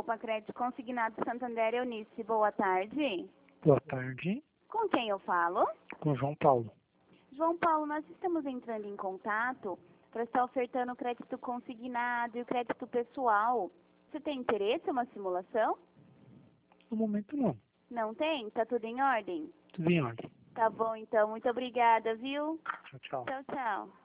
Copa Crédito Consignado Santander Eunice. Boa tarde. Boa tarde. Com quem eu falo? Com o João Paulo. João Paulo, nós estamos entrando em contato para estar ofertando o crédito consignado e o crédito pessoal. Você tem interesse em uma simulação? No momento não. Não tem? Tá tudo em ordem? Tudo em ordem. Tá bom, então. Muito obrigada, viu? Tchau, tchau. Tchau, tchau.